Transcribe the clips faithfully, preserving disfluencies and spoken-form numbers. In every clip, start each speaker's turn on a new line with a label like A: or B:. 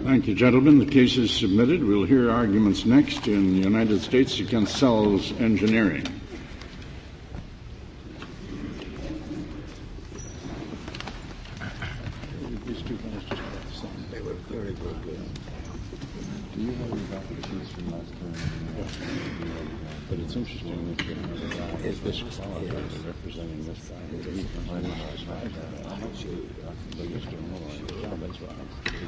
A: Thank you, gentlemen. The case is submitted. We'll hear arguments next in the United States against Sells Engineering.
B: These two guys just got the same. They were very, very good. Do you have any documents from last time? Yes. But it's interesting that you have a guy disqualified for representing this guy. He's from that's right.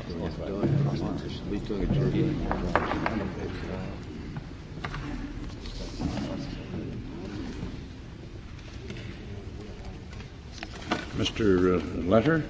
A: Mister Uh, Letter.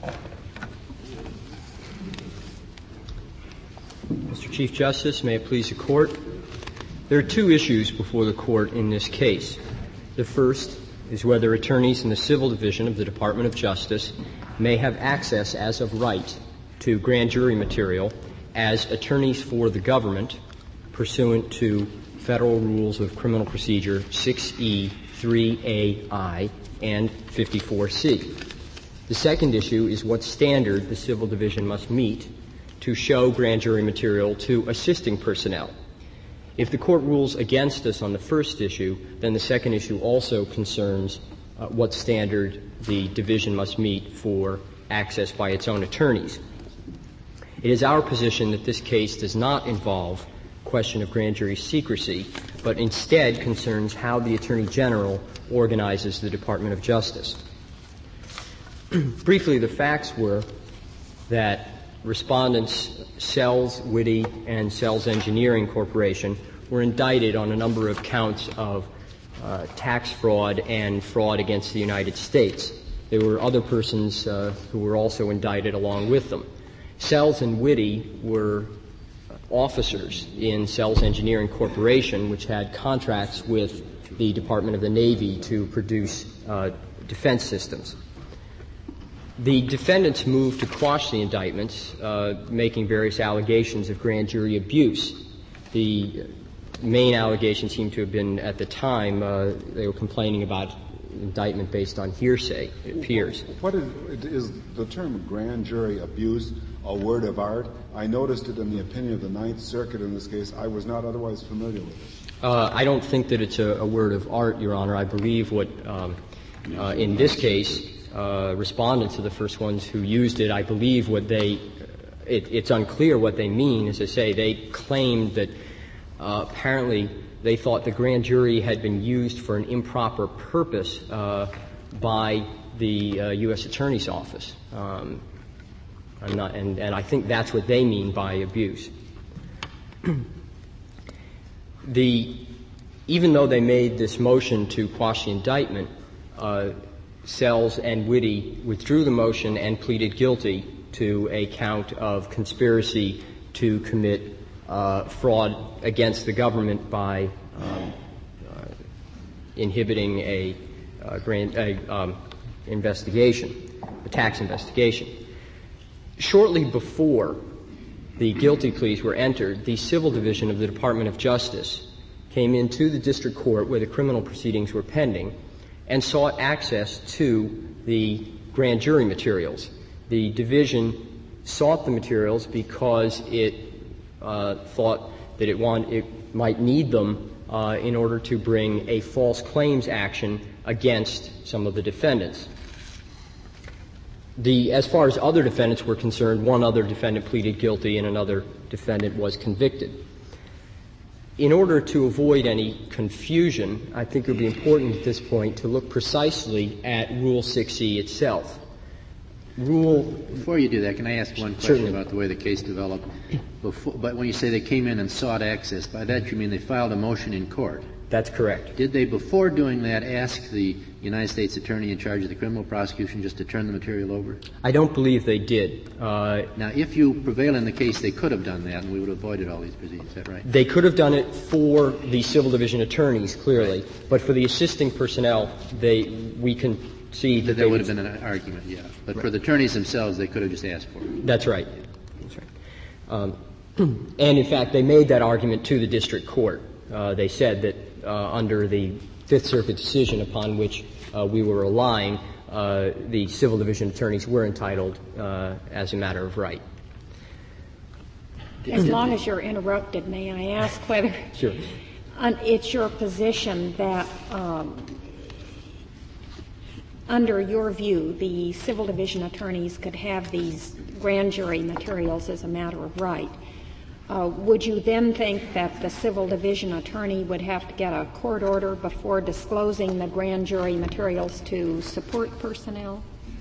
C: Mister Chief Justice, may it please the Court. There are two issues before the Court in this case. The first is whether attorneys in the Civil Division of the Department of Justice may have access as of right to grand jury material as attorneys for the government pursuant to Federal Rules of Criminal Procedure six E, three A I, and fifty-four C. The second issue is what standard the Civil Division must meet to show grand jury material to assisting personnel. If the Court rules against us on the first issue, then the second issue also concerns uh, what standard the division must meet for access by its own attorneys. It is our position that this case does not involve question of grand jury secrecy, but instead concerns how the Attorney General organizes the Department of Justice. Briefly, the facts were that respondents Sells, Witte, and Sells Engineering Corporation were indicted on a number of counts of uh, tax fraud and fraud against the United States. There were other persons uh, who were also indicted along with them. Sells and Witte were officers in Sells Engineering Corporation, which had contracts with the Department of the Navy to produce uh, defense systems. The defendants moved to quash the indictments, uh, making various allegations of grand jury abuse. The main allegations seem to have been, at the time, uh, they were complaining about indictment based on hearsay, it appears.
B: What is, is the term grand jury abuse a word of art? I noticed it in the opinion of the Ninth Circuit in this case. I was not otherwise familiar with it.
C: Uh, I don't think that it's a, a word of art, Your Honor. I believe what, um, uh, in this case, Uh, respondents are the first ones who used it. I believe what they, it, it's unclear what they mean. As I say, they claimed that uh, apparently they thought the grand jury had been used for an improper purpose uh, by the uh, U S Attorney's Office. Um, I'm not, and, and I think that's what they mean by abuse. the, even though they made this motion to quash the indictment, uh, Sells and Witte withdrew the motion and pleaded guilty to a count of conspiracy to commit uh, fraud against the government by um, uh, inhibiting a, uh, grand, a um, investigation, a tax investigation. Shortly before the guilty pleas were entered, the Civil Division of the Department of Justice came into the district court where the criminal proceedings were pending and sought access to the grand jury materials. The division sought the materials because it uh, thought that it, want, it might need them uh, in order to bring a false claims action against some of the defendants. The, as far as other defendants were concerned, one other defendant pleaded guilty and another defendant was convicted. In order to avoid any confusion, I think it would be important at this point to look precisely at Rule six E itself. Rule
D: Before you do that, can I ask one question
C: Certainly.
D: about the way the case developed? Before, but when you say they came in and sought access, by that you mean they filed a motion in court.
C: That's correct.
D: Did they, before doing that, ask the United States Attorney in charge of the criminal prosecution just to turn the material over?
C: I don't believe they did. Uh,
D: now, if you prevail in the case, they could have done that, and we would have avoided all these proceedings. Is that right?
C: They could have done it for the Civil Division attorneys, clearly,
D: right. But
C: for the assisting personnel, they we can see that,
D: that
C: there
D: would have been an argument, yeah. But right. For the attorneys themselves, they could have just asked for it.
C: That's right. That's right. Um, and in fact, they made that argument to the district court. Uh, they said that uh, under the Fifth Circuit decision upon which uh, we were relying, uh, the Civil Division attorneys were entitled uh, as a matter of right.
E: As long as you're interrupted, may I ask whether
C: Sure.
E: un- it's your position that, um, under your view, the civil division attorneys could have these grand jury materials as a matter of right? Uh, would you then think that the civil division attorney would have to get a court order before disclosing the grand jury materials to support personnel?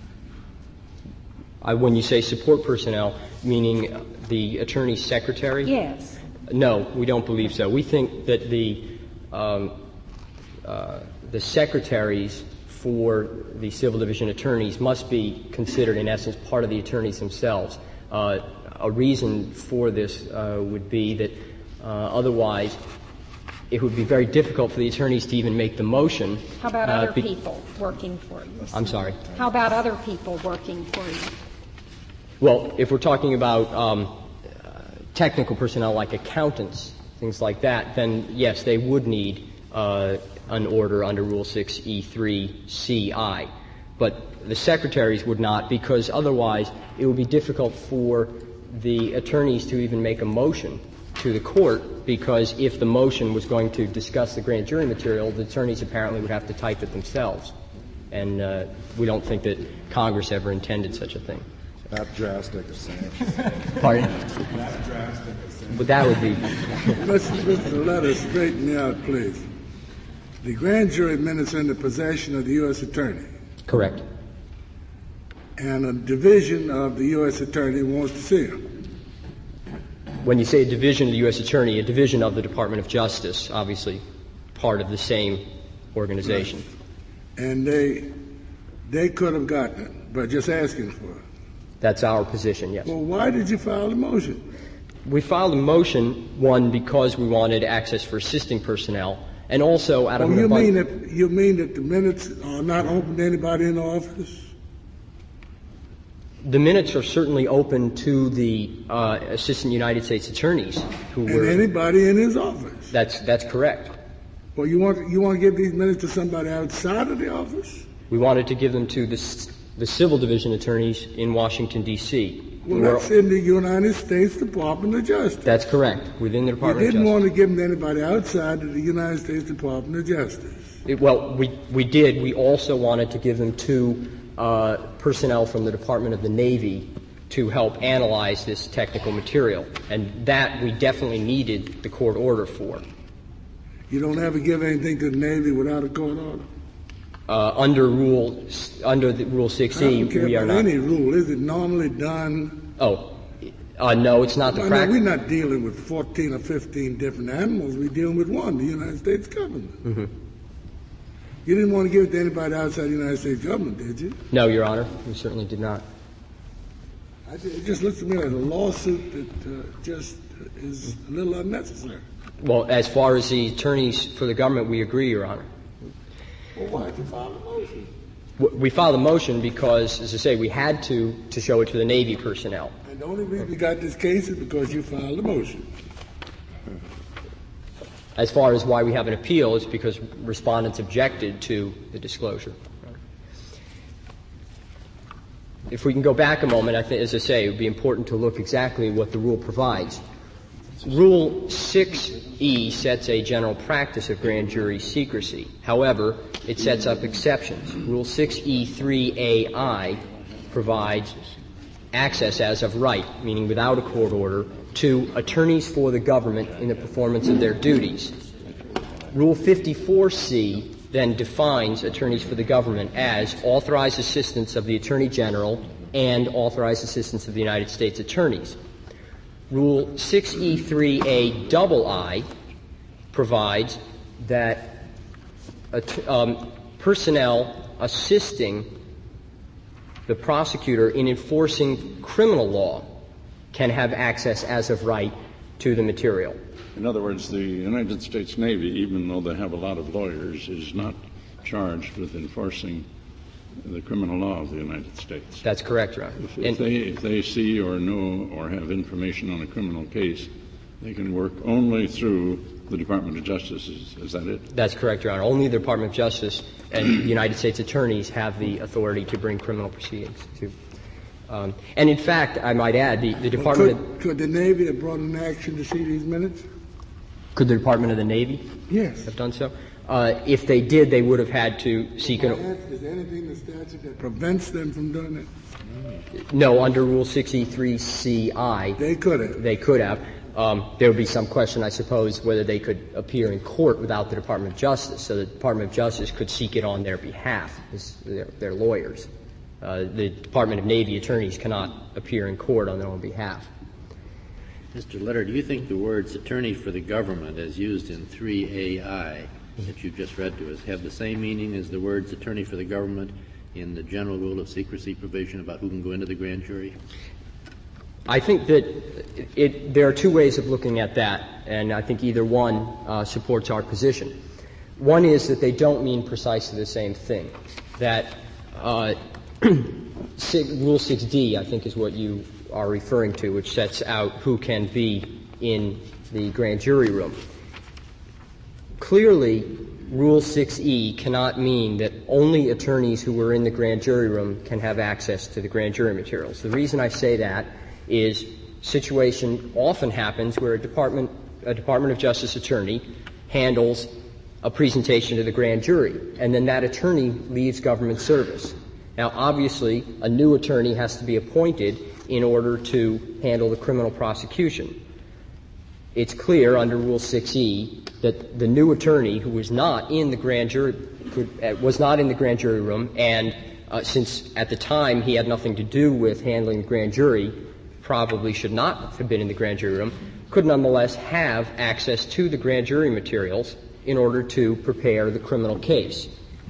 C: I, when you say support personnel, meaning the attorney's secretary?
E: Yes.
C: No, we don't believe so. We think that the um, uh, the secretaries for the civil division attorneys must be considered, in essence, part of the attorneys themselves. Uh, a reason for this uh, would be that uh, otherwise it would be very difficult for the attorneys to even make the motion.
E: How about
C: uh,
E: other
C: be-
E: people working for you?
C: I'm sorry.
E: How about other people working for you?
C: Well, if we're talking about um, uh, technical personnel like accountants, things like that, then yes, they would need uh, an order under Rule six E three C I. But the secretaries would not, because otherwise it would be difficult for the attorneys to even make a motion to the court, because if the motion was going to discuss the grand jury material, the attorneys apparently would have to type it themselves. And uh, we don't think that Congress ever intended such a thing.
B: Not drastic, Sam.
C: Pardon?
B: Not drastic, Sam.
C: But that would be
F: Mister Mister Letter, straighten me out, please. The grand jury minutes are in the possession of the U S attorney,
C: correct.
F: and a division of the U S attorney wants to see them.
C: When you say a division of the U S Attorney, a division of the Department of Justice, obviously part of the same organization.
F: Right. And they they could have gotten it, but just asking for it.
C: That's our position, yes.
F: Well, why did you file the motion?
C: We filed a motion, one, because we wanted access for assisting personnel, and also out of
F: Oh,
C: an
F: you
C: abun-
F: mean that you mean that the minutes are not open to anybody in the office?
C: the minutes are certainly open to the uh, Assistant United States Attorneys who
F: And
C: were.
F: anybody in his office?
C: That's that's correct.
F: Well, you want you want to give these minutes to somebody outside of the office?
C: We wanted to give them to the s- the civil division attorneys in Washington D C
F: Well, that's in the United States Department of Justice.
C: That's correct. Within the
F: You
C: Department of
F: didn't
C: Justice.
F: want to give them to anybody outside of the United States Department of Justice.
C: It, well, we we did. We also wanted to give them to uh, personnel from the Department of the Navy to help analyze this technical material, and that we definitely needed the court order for.
F: You don't ever give anything to the Navy without a court order?
C: Uh, under rule under the Rule six
F: I
C: E,
F: don't care
C: we are
F: about
C: not.
F: any rule. Is it normally done?
C: Oh, uh, no, it's not the
F: I mean,
C: practice.
F: we're not dealing with fourteen or fifteen different animals. We're dealing with one, the United States government.
C: Mm-hmm.
F: You didn't want to give it to anybody outside the United States government, did you?
C: No, Your Honor, we certainly did not.
F: I, it just looks to me like a lawsuit that uh, just is a little unnecessary.
C: Well, as far as the attorneys for the government, we agree, Your Honor.
F: Well, why did you file a motion?
C: W- We filed a motion because, as I say, we had to to show it to the Navy personnel.
F: And the only reason you got this case is because you filed a motion.
C: As far as why we have an appeal, it's because respondents objected to the disclosure. If we can go back a moment, I think, as I say, it would be important to look exactly what the rule provides. Rule six E sets a general practice of grand jury secrecy. However, it sets up exceptions. Rule six E three A I provides access as of right, meaning without a court order, to attorneys for the government in the performance of their duties. Rule fifty-four C then defines attorneys for the government as authorized assistants of the Attorney General and authorized assistants of the United States attorneys. Rule six E three A double I provides that att- um, personnel assisting the prosecutor in enforcing criminal law can have access as of right to the material.
A: In other words, the United States Navy, even though they have a lot of lawyers, is not charged with enforcing the criminal law of the United States.
C: That's correct, Your Honor.
A: If, if
C: And-
A: they if they see or know or have information on a criminal case, they can work only through the Department of Justice. Is, is that it?
C: That's correct, Your Honor. Only the Department of Justice and the United States attorneys have the authority to bring criminal proceedings to Um, and in fact, I might add, the, the Department
F: Could,
C: of,
F: could the Navy have brought an action to see these minutes?
C: could the Department of the Navy
F: Yes.
C: have done so? Uh, if they did, they would have had to seek
F: My
C: an.
F: ask, is there anything in the statute that prevents them from doing it?
C: No, under Rule sixty-three C I,
F: They could have.
C: they could have. Um, there would be some question, I suppose, whether they could appear in court without the Department of Justice. So the Department of Justice could seek it on their behalf as their, their lawyers. Uh, the Department of Navy attorneys cannot appear in court on their own behalf.
D: Mister Letter, do you think the words attorney for the government as used in three A I that you've just read to us have the same meaning as the words attorney for the government in the general rule of secrecy provision about who can go into the grand jury?
C: I think that it, there are two ways of looking at that, and I think either one uh, supports our position. One is that they don't mean precisely the same thing. That uh, Rule six D, I think, is what you are referring to, which sets out who can be in the grand jury room. Clearly, Rule six E cannot mean that only attorneys who were in the grand jury room can have access to the grand jury materials. The reason I say that is situation often happens where a department, a Department of Justice attorney handles a presentation to the grand jury, and then that attorney leaves government service. Now, obviously, a new attorney has to be appointed in order to handle the criminal prosecution. It's clear under Rule six E that the new attorney who was not in the grand jury could, uh, was not in the grand jury room, and uh, since at the time he had nothing to do with handling the grand jury, probably should not have been in the grand jury room, could nonetheless have access to the grand jury materials in order to prepare the criminal case.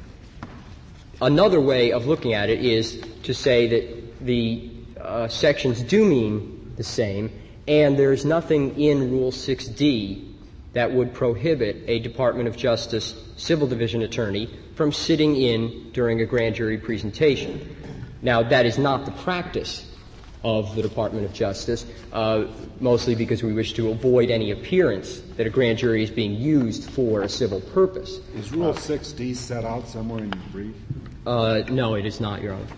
C: Another way of looking at it is to say that the uh, sections do mean the same, and there is nothing in Rule six D that would prohibit a Department of Justice Civil Division attorney from sitting in during a grand jury presentation. Now, that is not the practice of the Department of Justice, uh, mostly because we wish to avoid any appearance that a grand jury is being used for a civil purpose.
B: Is Rule six D set out somewhere in your brief?
C: Uh, no, it is not, Your Honor.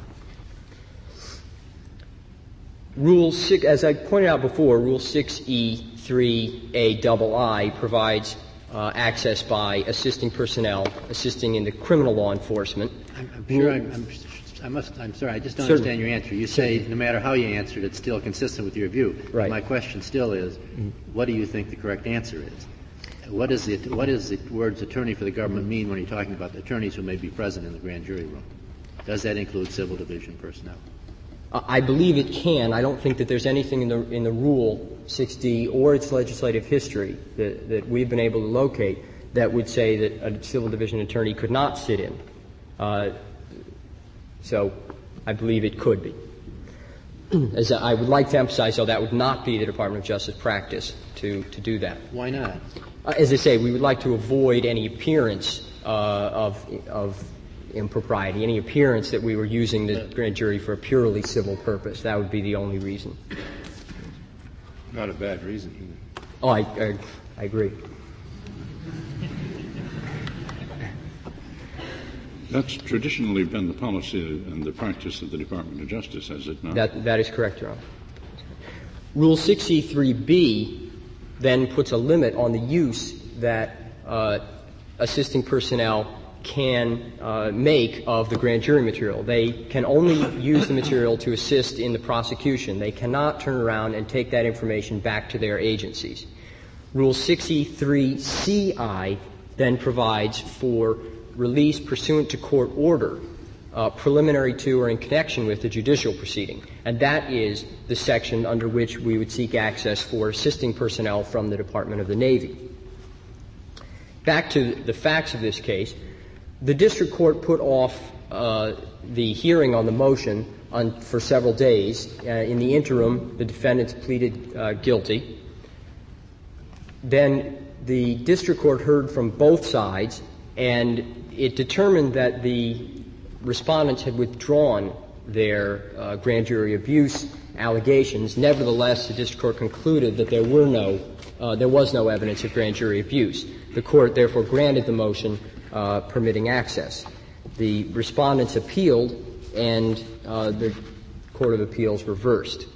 C: Rule six, as I pointed out before, Rule six E three A double I provides uh, access by assisting personnel, assisting in the criminal law enforcement.
D: I'm, I'm sure I'm, I'm I must, I'm sorry, I just don't
C: Certainly.
D: understand your answer. You say no matter how you answered, it's still consistent with your view.
C: Right.
D: My question still is, mm-hmm. what do you think the correct answer is? What is the, what does the words attorney for the government mean when you're talking about the attorneys who may be present in the grand jury room? Does that include civil division personnel?
C: Uh, I believe it can. I don't think that there's anything in the in the Rule six D or its legislative history that, that we've been able to locate that would say that a civil division attorney could not sit in. Uh, so I believe it could be. As I would like to emphasize, though, that would not be the Department of Justice practice to, to do that.
D: Why not?
C: Uh, as I say, we would like to avoid any appearance uh, of of impropriety, any appearance that we were using the grand jury for a purely civil purpose. That would be the only reason.
B: Not a bad reason.
C: Oh, I, I, I agree.
A: That's traditionally been the policy and the practice of the Department of Justice, has it not?
C: That, that is correct, Your Honor. Rule six E three B then puts a limit on the use that uh, assisting personnel can uh, make of the grand jury material. They can only use the material to assist in the prosecution. They cannot turn around and take that information back to their agencies. Rule six E three C I then provides for release pursuant to court order, uh, preliminary to or in connection with the judicial proceeding. And that is the section under which we would seek access for assisting personnel from the Department of the Navy. Back to the facts of this case, the district court put off uh, the hearing on the motion on, for several days. Uh, in the interim, the defendants pleaded uh, guilty. Then the district court heard from both sides, and it determined that the respondents had withdrawn their uh, grand jury abuse allegations. Nevertheless, the district court concluded that there were no, uh, there was no evidence of grand jury abuse. The court therefore granted the motion uh, permitting access. The respondents appealed, and uh, the Court of Appeals reversed.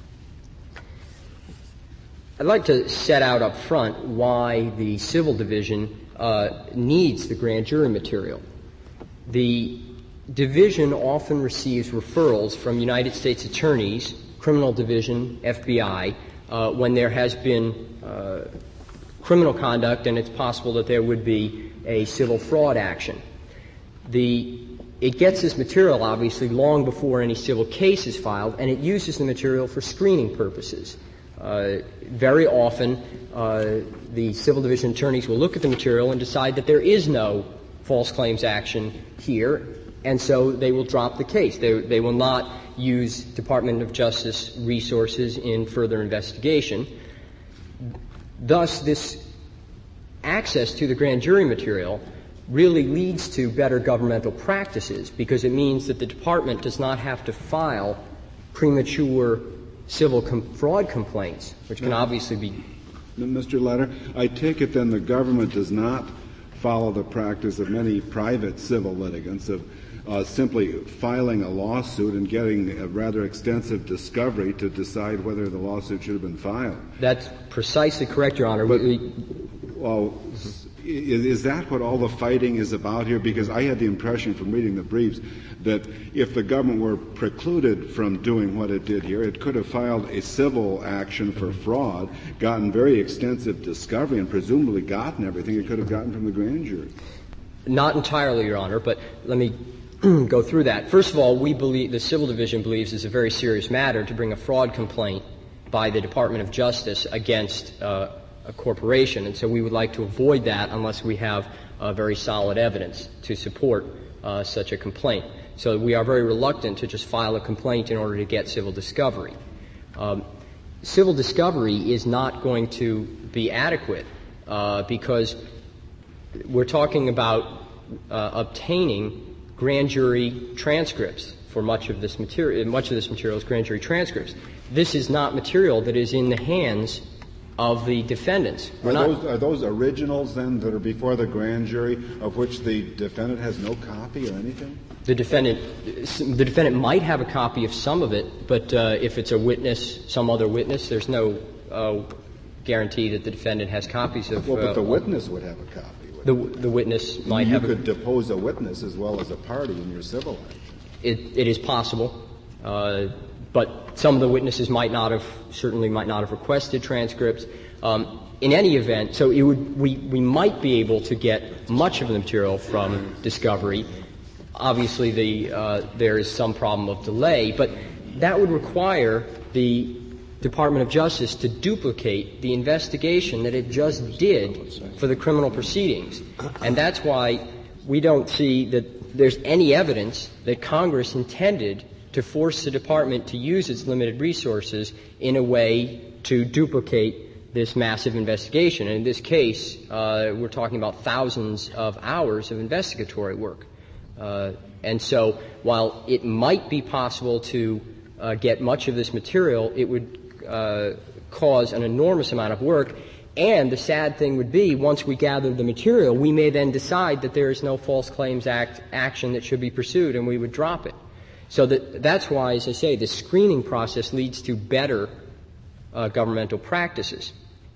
C: I'd like to set out up front why the Civil Division uh, needs the grand jury material. The Division often receives referrals from United States attorneys, Criminal Division, F B I, uh, when there has been uh, criminal conduct and it's possible that there would be a civil fraud action. The It gets this material, obviously, long before any civil case is filed, and it uses the material for screening purposes. Uh, very often, uh, the Civil Division attorneys will look at the material and decide that there is no false claims action here, and so they will drop the case. They, they will not use Department of Justice resources in further investigation. Thus, this access to the grand jury material really leads to better governmental practices, because it means that the department does not have to file premature civil com- fraud complaints, which can obviously be.
B: Mister Letter, I take it then the government does not follow the practice of many private civil litigants of uh, simply filing a lawsuit and getting a rather extensive discovery to decide whether the lawsuit should have been filed.
C: That's precisely correct, Your Honor.
B: But,
C: we,
B: well, is, is that what all the fighting is about here? Because I had the impression from reading the briefs that if the government were precluded from doing what it did here, it could have filed a civil action for fraud, gotten very extensive discovery, and presumably gotten everything it could have gotten from the grand jury.
C: Not entirely, Your Honor, but let me go through that. First of all, we believe, the Civil Division believes it's a very serious matter to bring a fraud complaint by the Department of Justice against uh, a corporation, and so we would like to avoid that unless we have uh, very solid evidence to support uh, such a complaint. So we are very reluctant to just file a complaint in order to get civil discovery. Um, civil discovery is not going to be adequate uh, because we're talking about uh, obtaining grand jury transcripts for much of this material. Much of this material is grand jury transcripts. This is not material that is in the hands of the defendants. We're
B: are,
C: not,
B: those, are those originals then that are before the grand jury of which the defendant has no copy or anything?
C: The defendant, the defendant might have a copy of some of it, but uh, if it's a witness, some other witness, there's no uh, guarantee that the defendant has copies of.
B: Well, but
C: uh,
B: the witness would have a copy.
C: The, the witness might
B: you
C: have.
B: You could
C: a,
B: depose a witness as well as a party in your civil action.
C: It, it is possible, uh, but some of the witnesses might not have, certainly might not have requested transcripts. Um, in any event, so it would, we, we might be able to get much of the material from discovery. Obviously, the, uh, there is some problem of delay, but that would require the Department of Justice to duplicate the investigation that it just did for the criminal proceedings. And that's why we don't see that there's any evidence that Congress intended to force the Department to use its limited resources in a way to duplicate this massive investigation. And in this case, uh, we're talking about thousands of hours of investigatory work. Uh, and so while it might be possible to uh, get much of this material, it would uh, cause an enormous amount of work. And the sad thing would be, once we gather the material, we may then decide that there is no False Claims Act action that should be pursued, and we would drop it. So that, that's why, as I say, the screening process leads to better uh, governmental practices.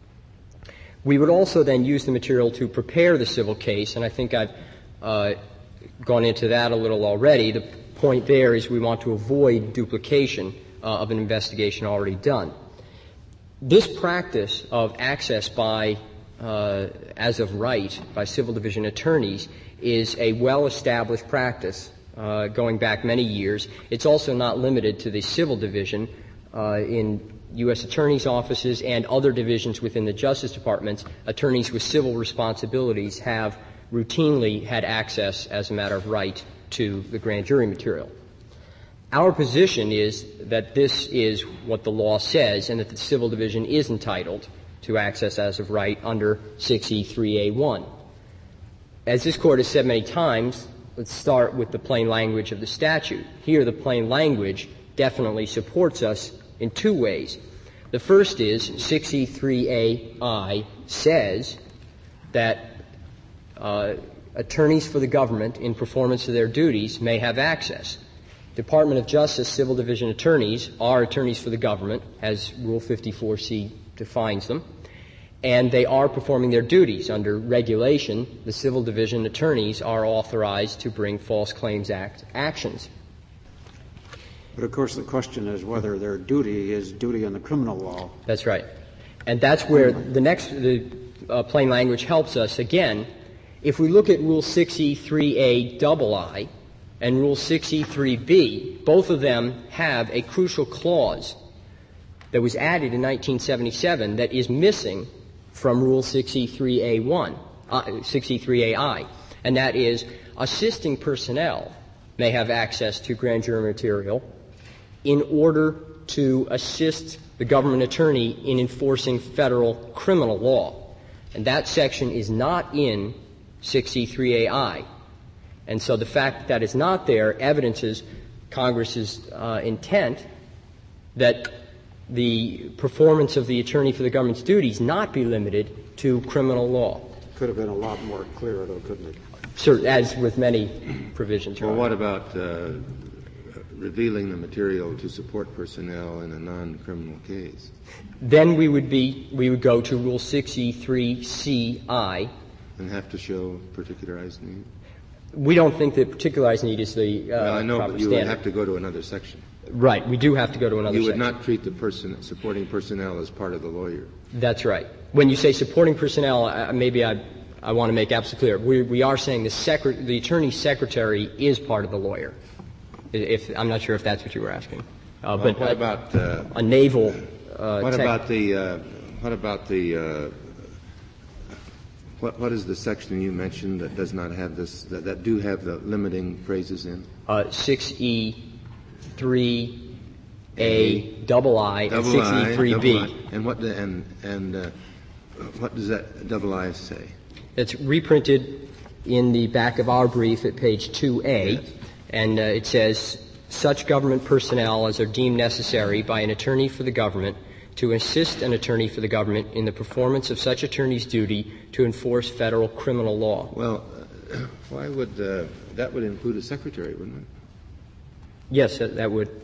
C: We would also then use the material to prepare the civil case, and I think I've uh, gone into that a little already. The point there is we want to avoid duplication uh, of an investigation already done. This practice of access by, uh, as of right, by Civil Division attorneys is a well-established practice uh, going back many years. It's also not limited to the Civil Division. Uh, in U S attorneys' offices and other divisions within the Justice Department, attorneys with civil responsibilities have routinely had access as a matter of right to the grand jury material. Our position is that this is what the law says and that the Civil Division is entitled to access as of right under six E three A one. As this Court has said many times, let's start with the plain language of the statute. Here, the plain language definitely supports us in two ways. The first is six E three A I says that uh, attorneys for the government in performance of their duties may have access. Department of Justice Civil Division attorneys are attorneys for the government, as Rule fifty-four C defines them, and they are performing their duties. Under regulation, the Civil Division attorneys are authorized to bring False Claims Act actions.
G: But, of course, the question is whether their duty is duty in the criminal law.
C: That's right. And that's where the next, the uh, plain language helps us. Again, if we look at Rule six E three A double I and Rule six E three B, both of them have a crucial clause that was added in nineteen seventy-seven that is missing from Rule six E three A one, uh, six E three A I, and that is assisting personnel may have access to grand jury material in order to assist the government attorney in enforcing federal criminal law. And that section is not in six E three A I. And so the fact that that is not there evidences Congress's uh, intent that the performance of the attorney for the government's duties not be limited to criminal law.
G: Could have been a lot more clear, though, couldn't it?
C: Sir, as with many provisions.
B: Well, what about uh, revealing the material to support personnel in a non-criminal case?
C: Then we would be we would go to Rule six E three C I.
B: And have to show particularized need?
C: We don't think that particularized need is the uh,
B: well, I know,
C: proper
B: but you
C: standard.
B: would have to go to another section.
C: Right. We do have to go to another
B: You would
C: section.
B: not treat the person supporting personnel as part of the lawyer.
C: That's right. When you say supporting personnel, uh, maybe I I want to make absolutely clear. We, we are saying the, secre- the attorney secretary is part of the lawyer. If, I'm not sure if that's what you were asking. Uh,
B: Well,
C: but
B: what
C: uh,
B: about uh,
C: a naval uh,
B: what
C: tech-
B: about the uh, what about the uh, what what is the section you mentioned that does not have this that, that do have the limiting phrases in?
C: uh, six E three A double I and
B: Double
C: six
B: I,
C: E three B.
B: double I. And what the, and and uh, what does that double I say?
C: It's reprinted in the back of our brief at page two A,
B: Yes.
C: and uh, it says, such government personnel as are deemed necessary by an attorney for the government to assist an attorney for the government in the performance of such attorney's duty to enforce federal criminal law.
B: Well, uh, why would uh, that would include a secretary, wouldn't it?
C: Yes, that, that would.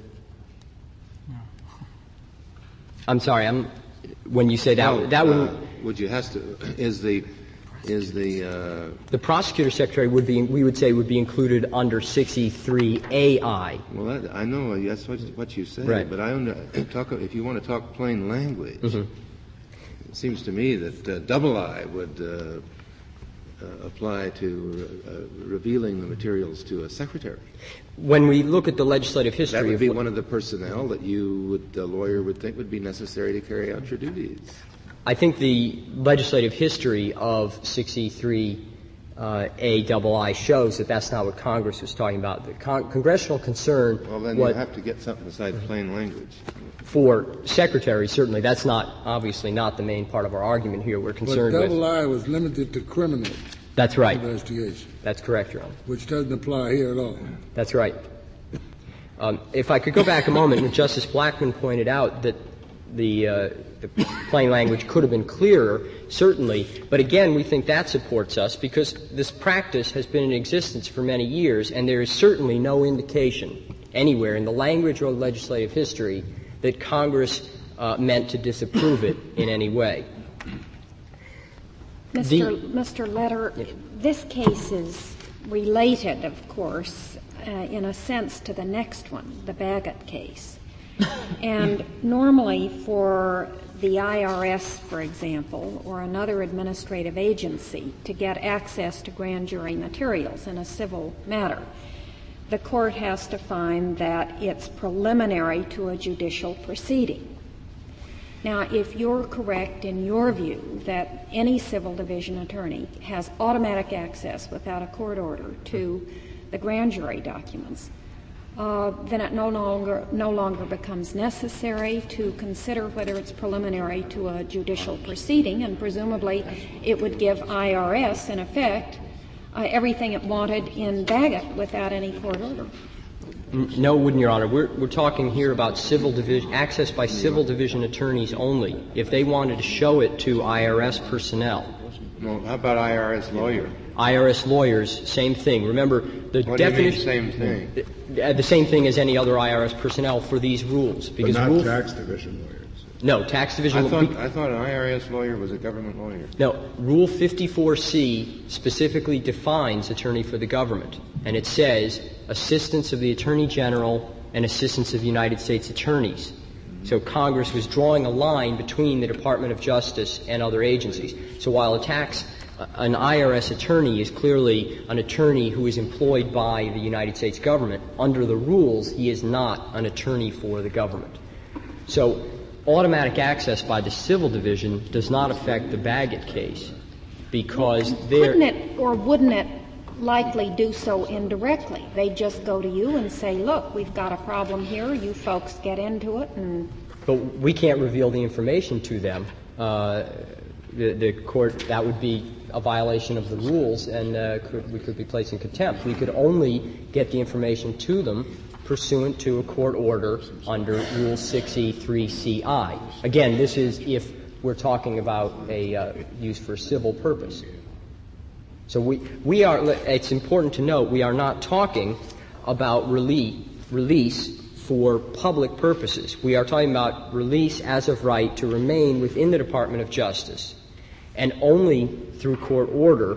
C: I'm sorry. I'm. When you say that,
B: No,
C: that would.
B: uh, would you has to is the is the uh,
C: the prosecutor secretary would be. We would say would be included under six E three A I.
B: well that, I know that's what what you say,
C: Right.
B: but I only talk if you want to talk plain language.
C: Mm-hmm.
B: It seems to me that uh, double I would uh, uh, apply to uh, revealing the materials to a secretary.
C: When we look at the legislative history,
B: That would
C: of
B: be
C: what-
B: one of the personnel that you would, the lawyer would think would be necessary to carry out your duties.
C: I think the legislative history of six E three uh, A double I shows that that's not what Congress was talking about. The con- congressional concern
B: Well, then
C: what,
B: you have to get something besides plain language.
C: for secretary, certainly, that's not obviously not the main part of our argument here. We're
F: But
C: concerned
F: double
C: with.
F: I was limited to criminal
C: That's right.
F: investigation,
C: That's correct, Your Honor.
F: which doesn't apply here at all.
C: That's right. Um, if I could go back a moment, when Justice Blackmun pointed out that the, uh, the plain language could have been clearer, certainly, but again, we think that supports us because this practice has been in existence for many years, and there is certainly no indication anywhere in the language or legislative history that Congress uh, meant to disapprove it in any way.
E: Mister Mister Letter, this case is related, of course, uh, in a sense to the next one, the Bagot case. And normally for the I R S, for example, or another administrative agency to get access to grand jury materials in a civil matter, the court has to find that it's preliminary to a judicial proceeding. Now, if you're correct in your view that any civil division attorney has automatic access without a court order to the grand jury documents, uh, then it no longer no longer becomes necessary to consider whether it's preliminary to a judicial proceeding, and presumably it would give I R S, in effect, uh, everything it wanted in Bagot without any court order.
C: No, wouldn't, Your Honor. We're, we're talking here about civil division, access by civil division attorneys only. If they wanted to show it to I R S personnel,
B: Well, how about I R S lawyer?
C: I R S lawyers, same thing. Remember, the
B: what
C: definition.
B: Do you mean, same thing?
C: The, the same thing as any other I R S personnel for these rules. Because
F: but not
C: rule,
F: tax division lawyers.
C: No, tax division.
B: I thought,
C: be,
B: I thought an I R S lawyer was a government lawyer.
C: No, Rule fifty-four C specifically defines attorney for the government, and it says assistance of the Attorney General and assistance of the United States attorneys. So Congress was drawing a line between the Department of Justice and other agencies. So while a tax, an I R S attorney is clearly an attorney who is employed by the United States government, under the rules he is not an attorney for the government. So automatic access by the civil division does not affect the Bagot case because they're...
E: Couldn't it, or wouldn't it likely do so indirectly? They just go to you and say, look, we've got a problem here, you folks get into it, and...
C: But we can't reveal the information to them. Uh, the, the court, that would be a violation of the rules, and uh, could, we could be placed in contempt. We could only get the information to them pursuant to a court order under Rule six E three C I. Again, this is if we're talking about a uh, use for civil purpose. So we, we are, it's important to note, we are not talking about release, release for public purposes. We are talking about release as of right to remain within the Department of Justice. And only through court order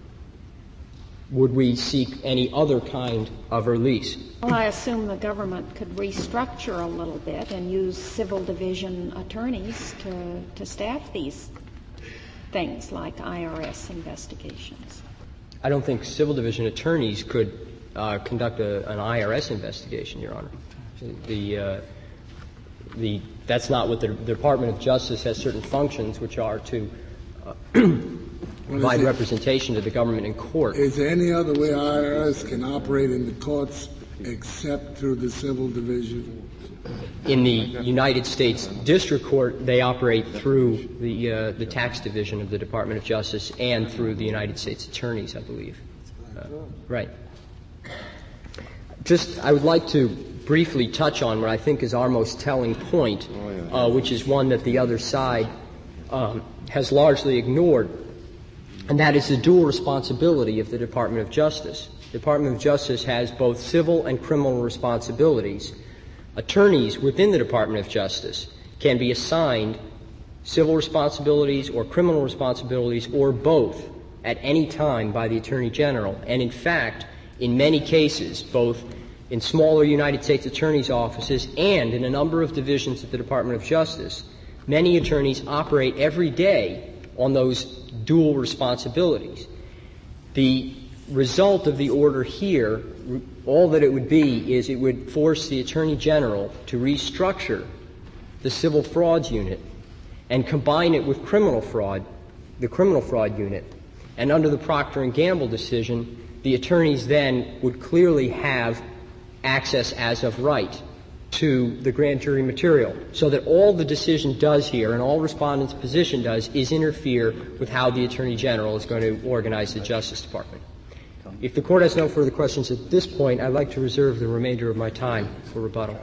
C: would we seek any other kind of release.
E: Well, I assume the government could restructure a little bit and use civil division attorneys to, to staff these things like I R S investigations.
C: I don't think civil division attorneys could uh, conduct a, an I R S investigation, Your Honor. The, uh, the, that's not what the, the Department of Justice has certain functions which are to uh, provide representation to the government in court.
F: Is there any other way I R S can operate in the courts except through the civil division?
C: In the United States District Court, they operate through the uh, the tax division of the Department of Justice and through the United States attorneys, I believe. Uh, right. Just, I would like to briefly touch on what I think is our most telling point, uh, which is one that the other side um, has largely ignored, and that is the dual responsibility of the Department of Justice. The Department of Justice has both civil and criminal responsibilities. Attorneys within the Department of Justice can be assigned civil responsibilities or criminal responsibilities or both at any time by the Attorney General. And in fact, in many cases, both in smaller United States attorneys' offices and in a number of divisions of the Department of Justice, many attorneys operate every day on those dual responsibilities. The result of the order here, all that it would be is it would force the Attorney General to restructure the civil frauds unit and combine it with criminal fraud, the criminal fraud unit. And under the Procter and Gamble decision, the attorneys then would clearly have access as of right to the grand jury material, so that all the decision does here and all respondents' position does is interfere with how the Attorney General is going to organize the Justice Department. If the Court has no further questions at this point, I'd like to reserve the remainder of my time for rebuttal.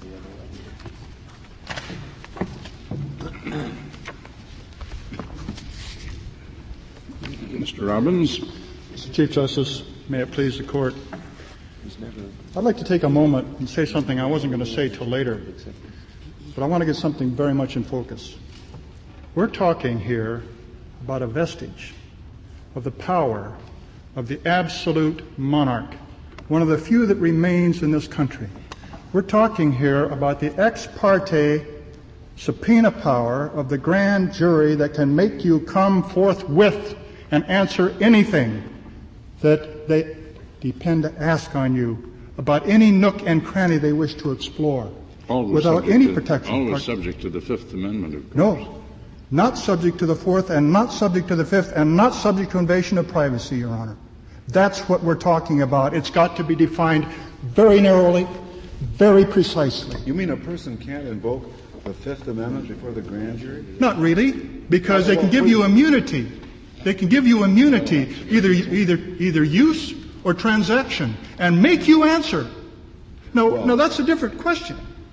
A: Mister Robbins.
H: Mister Chief Justice, may it please the Court. I'd like to take a moment and say something I wasn't going to say till later, but I want to get something very much in focus. We're talking here about a vestige of the power of the absolute monarch, one of the few that remains in this country. We're talking here about the ex parte subpoena power of the grand jury that can make you come forthwith and answer anything that they depend to ask on you about any nook and cranny they wish to explore
A: Always
H: without any
A: to,
H: protection.
A: Always subject to the Fifth Amendment, of course.
H: No. Not subject to the Fourth and not subject to the Fifth and not subject to invasion of privacy, Your Honor. That's what we're talking about. It's got to be defined very narrowly, very precisely.
B: You mean a person can't invoke the Fifth Amendment before the grand jury?
H: Not really, because they can give you immunity. They can give you immunity, either either either use or transaction, and make you answer. No,
B: well,
H: no, that's a different question.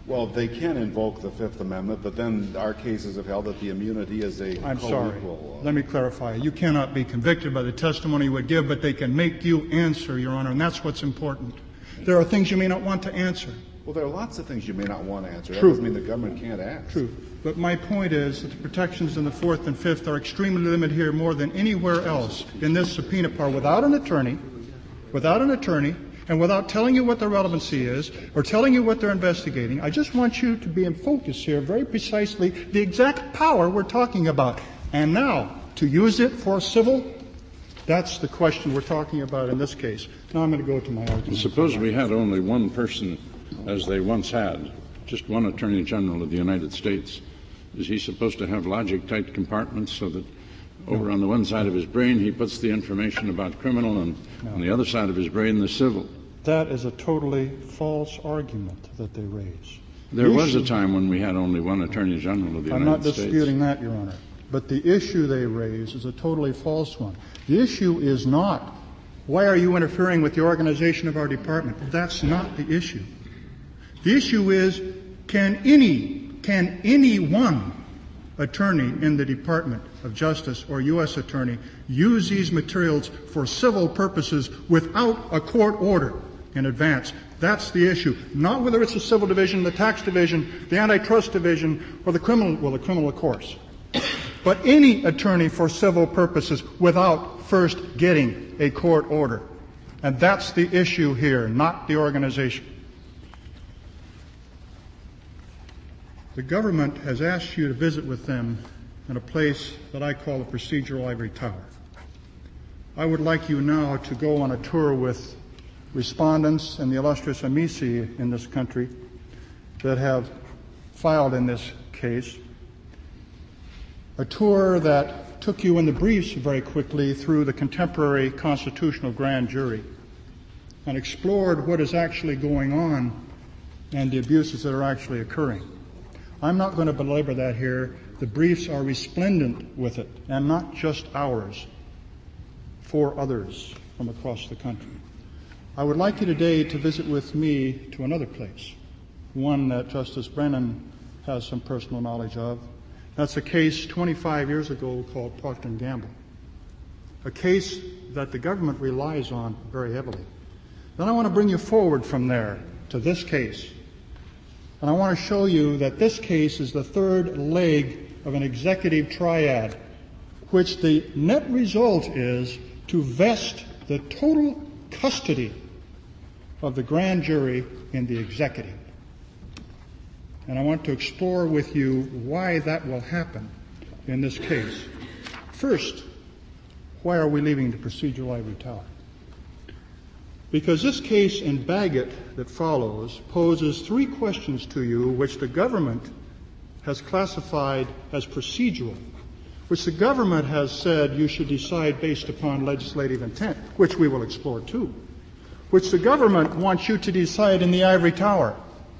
B: Well, they can invoke the Fifth Amendment, but then our cases have held that the immunity is a
H: I'm sorry.
B: co-equal.
H: Let me clarify. You cannot be convicted by the testimony you would give, but they can make you answer, Your Honor, and that's what's important. There are things you may not want to answer.
B: Well, there are lots of things you may not want to answer. That
H: True.
B: doesn't mean the government can't act.
H: True. But my point is that the protections in the Fourth and Fifth are extremely limited here more than anywhere else in this subpoena power without an attorney, without an attorney, and without telling you what the relevancy is or telling you what they're investigating. I just want you to be in focus here very precisely the exact power we're talking about. And now, to use it for civil, that's the question we're talking about in this case. Now I'm going to go to my argument.
A: Suppose we had only one person, as they once had, just one Attorney General of the United States. Is he supposed to have logic-tight compartments so that over on the one side of his brain he puts the information about criminal and no. on the other side of his brain the civil?
H: That is a totally false argument that they raise.
A: There
H: the
A: was
H: issue,
A: a time when we had only one Attorney General of the
H: I'm
A: United States.
H: I'm not disputing that, Your Honor. But the issue they raise is a totally false one. The issue is not, why are you interfering with the organization of our department? That's not the issue. The issue is, can any, can any one attorney in the Department of Justice or U S attorney use these materials for civil purposes without a court order in advance? That's the issue. Not whether it's the civil division, the tax division, the antitrust division, or the criminal, well, the criminal, of course. But any attorney for civil purposes without first getting a court order. And that's the issue here, not the organization. The government has asked you to visit with them in a place that I call the procedural ivory tower. I would like you now to go on a tour with respondents and the illustrious amici in this country that have filed in this case. A tour that took you in the briefs very quickly through the contemporary constitutional grand jury and explored what is actually going on and the abuses that are actually occurring. I'm not going to belabor that here. The briefs are resplendent with it, and not just ours, for others from across the country. I would like you today to visit with me to another place, one that Justice Brennan has some personal knowledge of. That's a case twenty-five years ago called Procter and Gamble, a case that the government relies on very heavily. Then I want to bring you forward from there to this case. And I want to show you that this case is the third leg of an executive triad, which the net result is to vest the total custody of the grand jury in the executive. And I want to explore with you why that will happen in this case. First, why are we leaving the procedural ivory tower? Because this case in Baggett that follows poses three questions to you which the government has classified as procedural, which the government has said you should decide based upon legislative intent, which we will explore too, which the government wants you to decide in the ivory tower.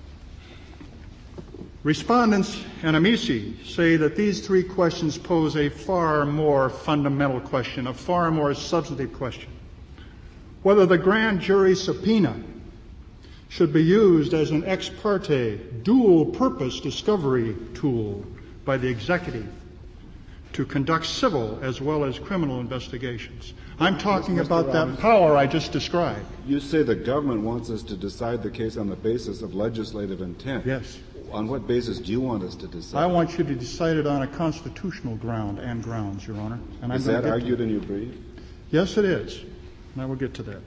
H: Respondents and amici say that these three questions pose a far more fundamental question, a far more substantive question. Whether the grand jury subpoena should be used as an ex parte, dual-purpose discovery tool by the executive to conduct civil as well as criminal investigations. I'm talking about that power I just described.
B: You say the government wants us to decide the case on the basis of legislative intent.
H: Yes.
B: On what basis do you want us to decide?
H: I want you to decide it on a constitutional ground and grounds, Your Honor. And
B: is
H: I'm
B: that argued in your brief?
H: Yes, it is. And I will get to that.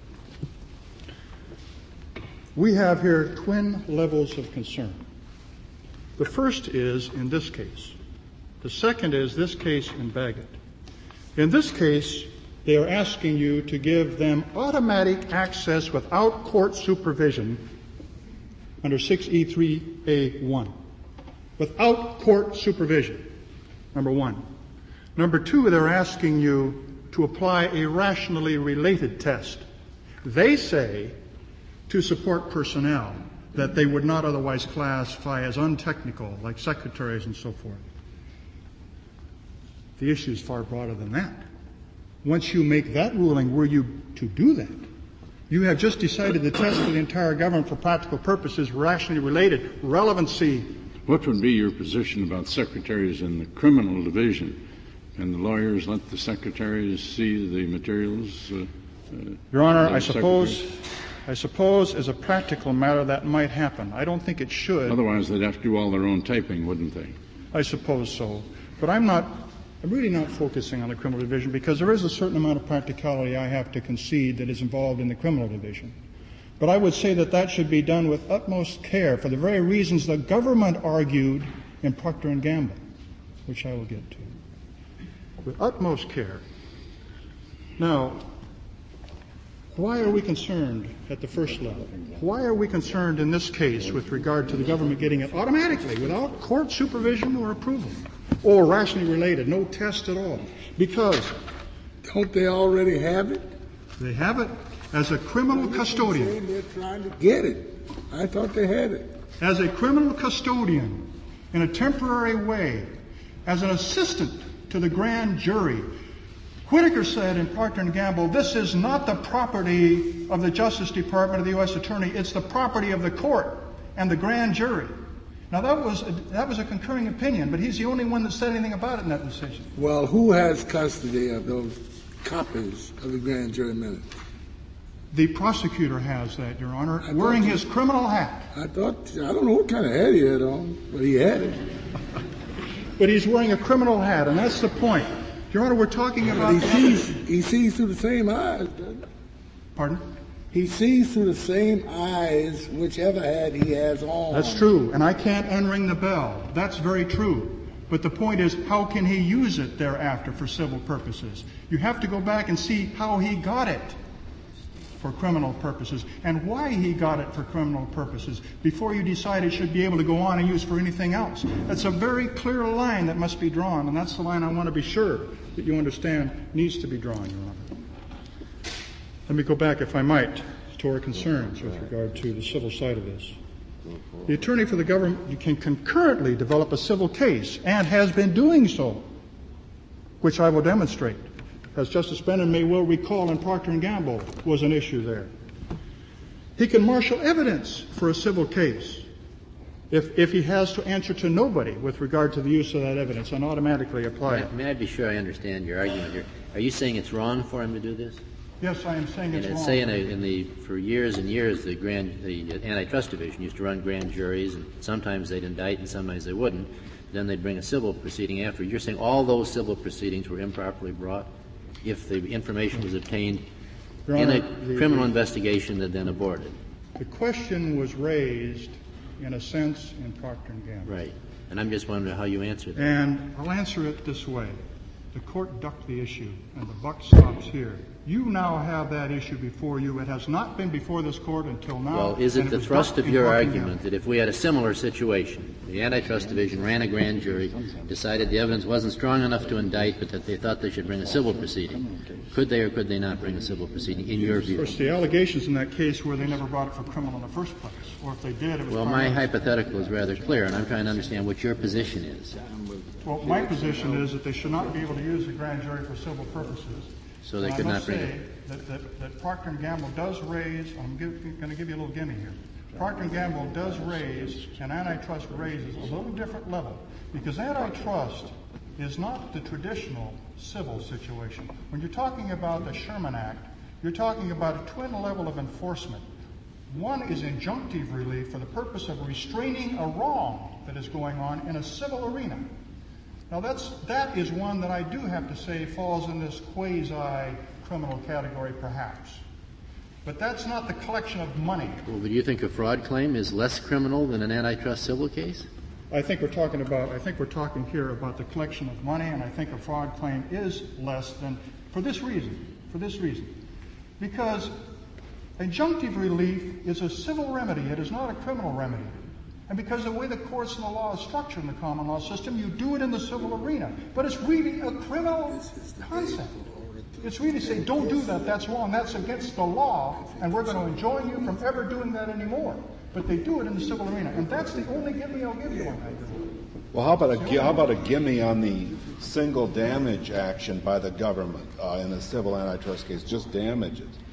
H: We have here twin levels of concern. The first is in this case. The second is this case in Baggett. In this case, they are asking you to give them automatic access without court supervision under six E three A one. Without court supervision, number one. Number two, they're asking you to apply a rationally related test. They say to support personnel that they would not otherwise classify as untechnical, like secretaries and so forth. The issue is far broader than that. Once you make that ruling, were you to do that, You have just decided the test for the entire government for practical purposes, rationally related, relevancy.
A: What would be your position about secretaries in the criminal division? Can the lawyers let the secretaries see the materials? Uh, uh,
H: Your Honor, I suppose, I suppose as a practical matter that might happen. I don't think it should.
A: Otherwise, they'd have to do all their own typing, wouldn't they?
H: I suppose so. But I'm not, I'm really not focusing on the criminal division because there is a certain amount of practicality I have to concede that is involved in the criminal division. But I would say that that should be done with utmost care for the very reasons the government argued in Procter and Gamble, which I will get to. With utmost care. Now, why are we concerned at the first level? Why are we concerned in this case with regard to the government getting it automatically without court supervision or approval or rationally related, no test at all? Because
F: don't they already have it?
H: They have it as a criminal custodian.
F: They're trying to get it. I thought they had it.
H: As a criminal custodian in a temporary way, as an assistant to the grand jury. Whitaker said in Procter and Gamble, this is not the property of the Justice Department of the U S Attorney, it's the property of the court and the grand jury. Now that was a, that was a concurring opinion, but he's the only one that said anything about it in that decision.
F: Well, who has custody of those copies of the grand jury minutes?
H: The prosecutor has that, Your Honor, I wearing his criminal hat.
F: I thought, I don't know what kind of hat he had on, but he had it.
H: But he's wearing a criminal hat, and that's the point. Your Honor, we're talking about...
F: But he sees, he sees through the same eyes, doesn't he?
H: Pardon?
F: He sees through the same eyes whichever hat he has on.
H: That's true, and I can't unring the bell. That's very true. But the point is, how can he use it thereafter for civil purposes? You have to go back and see how he got it for criminal purposes and why he got it for criminal purposes before you decide it should be able to go on and use for anything else. That's a very clear line that must be drawn, and that's the line I want to be sure that you understand needs to be drawn, Your Honor. Let me go back, if I might, to our concerns with regard to the civil side of this. The attorney for the government can concurrently develop a civil case and has been doing so, which I will demonstrate. As Justice Brennan may well recall in Procter and Gamble was an issue there. He can marshal evidence for a civil case if, if he has to answer to nobody with regard to the use of that evidence and automatically apply
D: may,
H: it.
D: May I be sure I understand your argument here? Are you saying it's wrong for him to do this?
H: Yes, I am saying it's
D: and
H: wrong.
D: Say in, a, in the for years and years the grand the antitrust division used to run grand juries, and sometimes they'd indict and sometimes they wouldn't. Then they'd bring a civil proceeding after. You're saying all those civil proceedings were improperly brought if the information was obtained
H: Your
D: in
H: Honor,
D: a
H: the,
D: criminal investigation that then aborted.
H: The question was raised, in a sense, in Procter and Gamble.
D: Right. And I'm just wondering how you answer that.
H: And I'll answer it this way. The court ducked the issue, and the buck stops here. You now have that issue before you. It has not been before this court until now.
D: Well, is it
H: it
D: the
H: was
D: thrust
H: ducked
D: of
H: in
D: your
H: Procter and
D: argument
H: Gamble.
D: that if we had a similar situation, the antitrust division ran a grand jury, decided the evidence wasn't strong enough to indict, but that they thought they should bring a civil proceeding, could they or could they not bring a civil proceeding, in your view?
H: Of course, the allegations in that case were they never brought it for criminal in the first place, or if they did, it was...
D: Well, my hypothetical is rather clear, and I'm trying to understand what your position is.
H: Well, my position is that they should not be able to use the grand jury for civil purposes.
D: So they
H: and
D: could
H: I
D: not
H: must
D: bring
H: say
D: it.
H: that, that, that Procter and Gamble does raise, I'm going to give you a little gimme here. Procter and Gamble does raise, and antitrust raises, a little different level, because antitrust is not the traditional civil situation. When you're talking about the Sherman Act, you're talking about a twin level of enforcement. One is injunctive relief for the purpose of restraining a wrong that is going on in a civil arena. Now, that's, that is one that I do have to say falls in this quasi-criminal category, perhaps. But that's not the collection of money.
D: Well, do you think a fraud claim is less criminal than an antitrust civil case?
H: I think we're talking about, I think we're talking here about the collection of money, and I think a fraud claim is less than, for this reason, for this reason. Because injunctive relief is a civil remedy. It is not a criminal remedy. And because the way the courts and the law is structured in the common law system, you do it in the civil arena. But it's really a criminal concept. It's really say, don't do that, that's wrong, that's against the law, and we're going to enjoin you from ever doing that anymore. But they do it in the civil arena, and that's the only gimme I'll give you on that.
B: Well, how about a, how about a gimme on the single damage action by the government uh, in a civil antitrust case, just damages?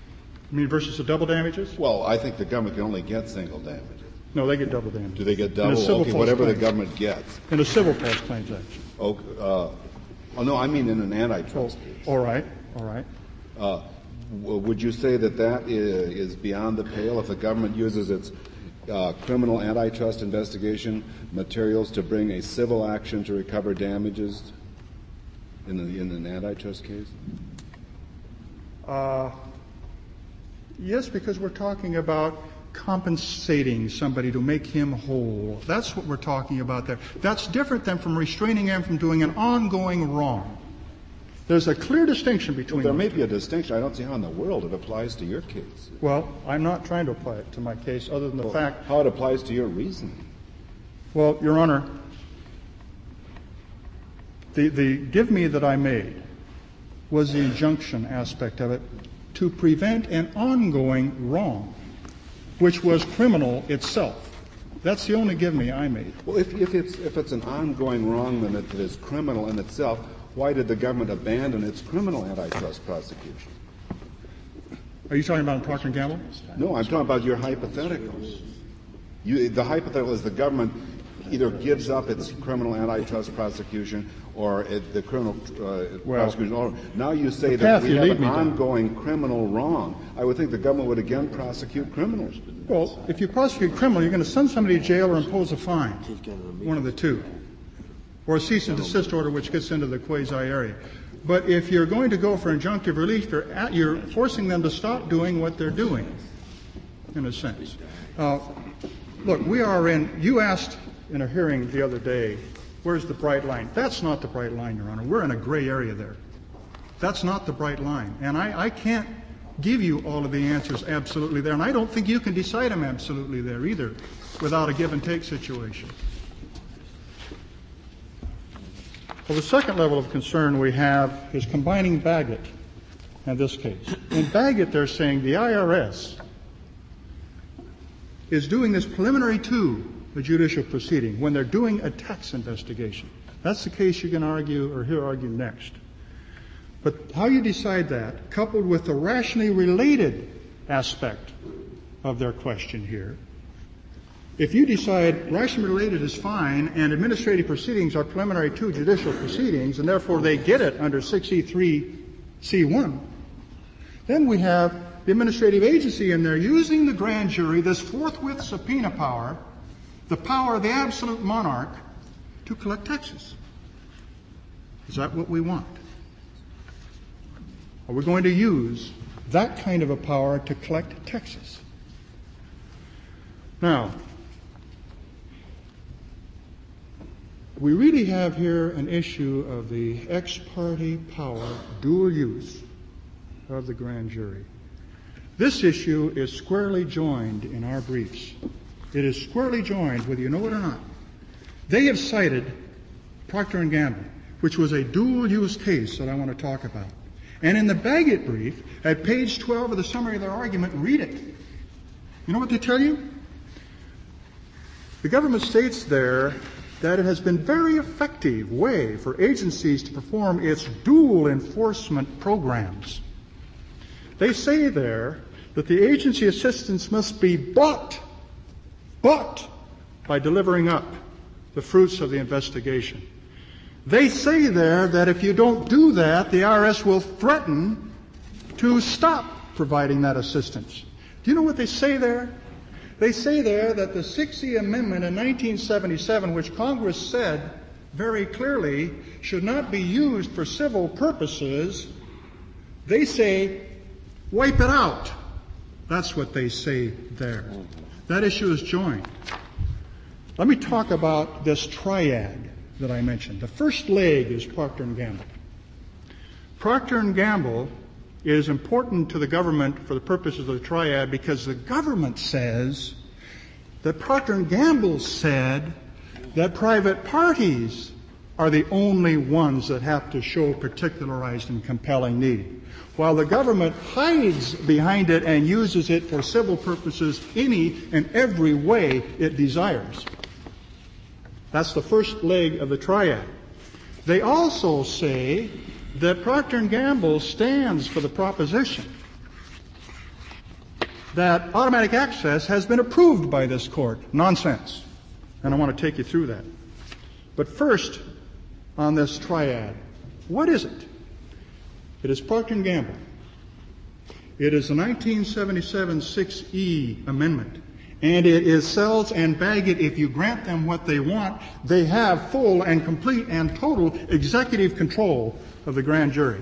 H: You mean versus the double damages?
B: Well, I think the government can only get single damages.
H: No, they get double damages.
B: Do they get
H: In a
B: double?
H: civil
B: Okay,
H: false
B: whatever the
H: claims.
B: government gets.
H: In a civil false claims action.
B: Oh, uh, oh no, I mean in an antitrust
H: Oh,
B: case.
H: all right, all right.
B: Uh, w- would you say that that is, is beyond the pale if the government uses its uh, criminal antitrust investigation materials to bring a civil action to recover damages in, the, in an antitrust case?
H: Uh, yes, because we're talking about compensating somebody to make him whole. That's what we're talking about there. That's different than from restraining him from doing an ongoing wrong. There's a clear distinction between
B: Well, there may
H: them.
B: be a distinction. I don't see how in the world it applies to your case.
H: Well, I'm not trying to apply it to my case other than the
B: Well,
H: fact,
B: how it applies to your reasoning.
H: well, Your Honor, the, the give me that I made was the injunction aspect of it to prevent an ongoing wrong, which was criminal itself. That's the only give me I made.
B: Well, if, if it's if it's an ongoing wrong then it is criminal in itself, why did the government abandon its criminal antitrust prosecution?
H: Are you talking about Procter and Gamble?
B: No, I'm talking about your hypotheticals. You, the hypothetical is the government either gives up its criminal antitrust prosecution or it, the criminal uh,
H: Well,
B: prosecution. Or, now you say
H: the
B: that
H: path
B: we
H: you
B: have
H: lead
B: an
H: me down.
B: ongoing criminal wrong. I would think the government would again prosecute criminals.
H: Well, if you prosecute criminal, you're going to send somebody to jail or impose a fine. One of the two. Or a cease and desist order, which gets into the quasi area. But if you're going to go for injunctive relief, you're, at, you're forcing them to stop doing what they're doing, in a sense. Uh, look, we are in, you asked in a hearing the other day, where's the bright line? That's not the bright line, Your Honor. We're in a gray area there. That's not the bright line. And I, I can't give you all of the answers absolutely there, and I don't think you can decide them absolutely there either without a give and take situation. Well, the second level of concern we have is combining Bagot and this case. In Bagot, they're saying the I R S is doing this preliminary to a judicial proceeding when they're doing a tax investigation. That's the case you can argue or hear argue next. But how you decide that, coupled with the rationally related aspect of their question here, if you decide rationally related is fine and administrative proceedings are preliminary to judicial proceedings and therefore they get it under six E three C one, then we have the administrative agency in there using the grand jury, this forthwith subpoena power, the power of the absolute monarch, to collect taxes. Is that what we want? Are we going to use that kind of a power to collect taxes? Now, we really have here an issue of the ex parte power, dual use of the grand jury. This issue is squarely joined in our briefs. It is squarely joined, whether you know it or not. They have cited Procter and Gamble, which was a dual use case that I want to talk about. And in the Bagot brief, at page twelve of the summary of their argument, read it. You know what they tell you? The government states there that it has been a very effective way for agencies to perform its dual enforcement programs. They say there that the agency assistance must be bought, bought by delivering up the fruits of the investigation. They say there that if you don't do that, the I R S will threaten to stop providing that assistance. Do you know what they say there? They say there that the sixtieth Amendment in nineteen seventy-seven, which Congress said very clearly should not be used for civil purposes, they say, wipe it out. That's what they say there. That issue is joined. Let me talk about this triad that I mentioned. The first leg is Procter and Gamble. Procter and Gamble is important to the government for the purposes of the triad because the government says that Procter and Gamble said that private parties are the only ones that have to show particularized and compelling need, while the government hides behind it and uses it for civil purposes any and every way it desires. That's the first leg of the triad. They also say that Procter and Gamble stands for the proposition that automatic access has been approved by this court. Nonsense. And I want to take you through that. But first, on this triad, what is it? It is Procter and Gamble. It is the nineteen seventy-seven six E amendment. And it is Sells and Bagot. If you grant them what they want, they have full and complete and total executive control of the grand jury.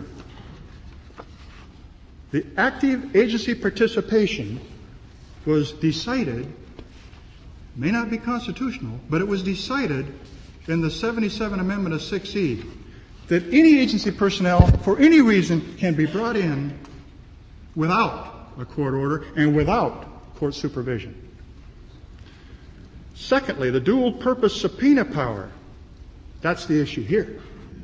H: The active agency participation was decided, may not be constitutional, but it was decided in the seventy-seven amendment of six E that any agency personnel, for any reason, can be brought in without a court order and without court supervision. Secondly, the dual-purpose subpoena power. That's the issue here.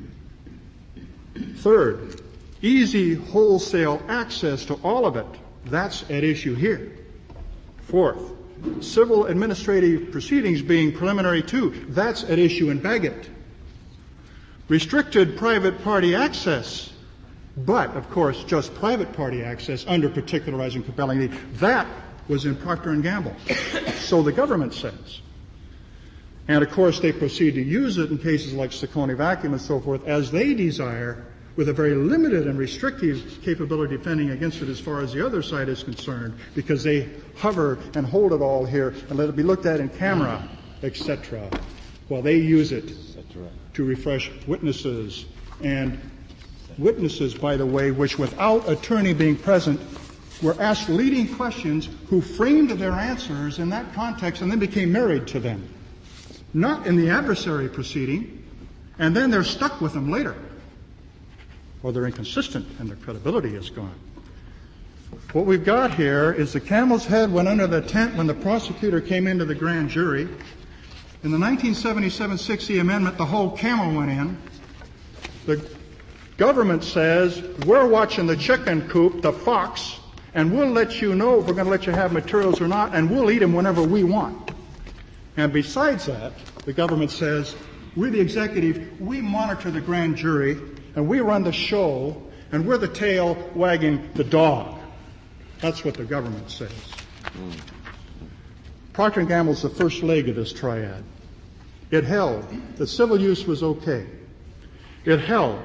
H: Third, easy wholesale access to all of it. That's at issue here. Fourth, civil administrative proceedings being preliminary too. That's at issue in Bagot. Restricted private party access, but, of course, just private party access under particularized and compelling need. That was in Procter and Gamble. So the government says. And, of course, they proceed to use it in cases like Saccone Vacuum and so forth as they desire, with a very limited and restrictive capability defending against it as far as the other side is concerned, because they hover and hold it all here and let it be looked at in camera, et cetera, while they use it to refresh witnesses. And witnesses, by the way, which without attorney being present were asked leading questions, who framed their answers in that context and then became married to them. Not in the adversary proceeding, and then they're stuck with them later. Or they're inconsistent and their credibility is gone. What we've got here is the camel's head went under the tent when the prosecutor came into the grand jury. In the nineteen seventy-seven six E amendment, the whole camel went in. The government says, we're watching the chicken coop, the fox, and we'll let you know if we're going to let you have materials or not, and we'll eat them whenever we want. And besides that, the government says, we're the executive, we monitor the grand jury, and we run the show, and we're the tail wagging the dog. That's what the government says. Mm. Procter and Gamble's the first leg of this triad. It held that civil use was okay. It held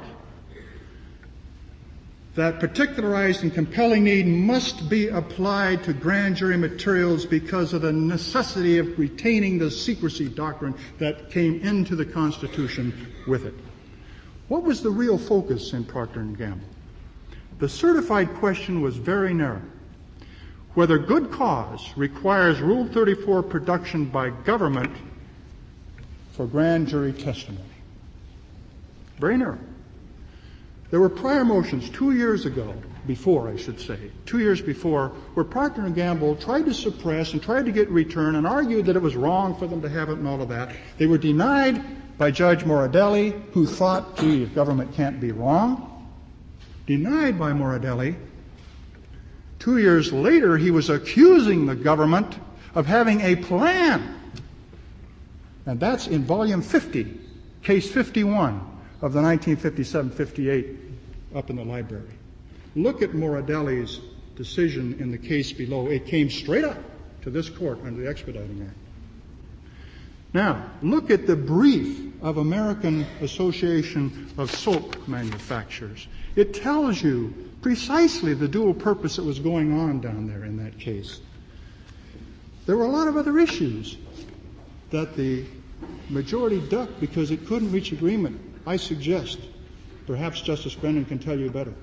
H: that particularized and compelling need must be applied to grand jury materials because of the necessity of retaining the secrecy doctrine that came into the Constitution with it. What was the real focus in Procter and Gamble? The certified question was very narrow. Whether good cause requires Rule thirty-four production by government for grand jury testimony. Very narrow. There were prior motions two years ago, before I should say, two years before, where Procter and Gamble tried to suppress and tried to get return and argued that it was wrong for them to have it and all of that. They were denied by Judge Morradelli, who thought, gee, the government can't be wrong. Denied by Morradelli. Two years later, he was accusing the government of having a plan. And that's in volume fifty, case fifty-one of the nineteen fifty-seven fifty-eight up in the library. Look at Morradelli's decision in the case below. It came straight up to this court under the Expediting Act. Now, look at the brief of American Association of Soap Manufacturers. It tells you precisely the dual purpose that was going on down there in that case. There were a lot of other issues that the majority ducked because it couldn't reach agreement. I suggest, perhaps Justice Brennan can tell you better.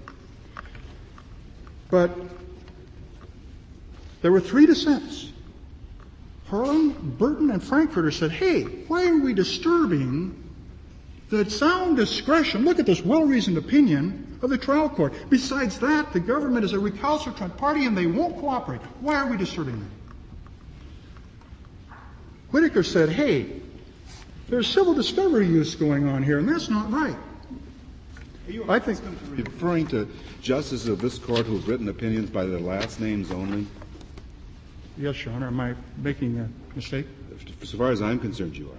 H: But there were three dissents. Harlan, Burton, and Frankfurter said, hey, why are we disturbing the sound discretion, look at this well-reasoned opinion of the trial court. Besides that, the government is a recalcitrant party and they won't cooperate. Why are we disturbing them? Whitaker said, hey, there's civil discovery use going on here, and that's not right.
B: I think referring to justices of this court who've written opinions by their last names only.
H: Yes, Your Honor. Am I making a mistake?
B: As far as I'm concerned, you are.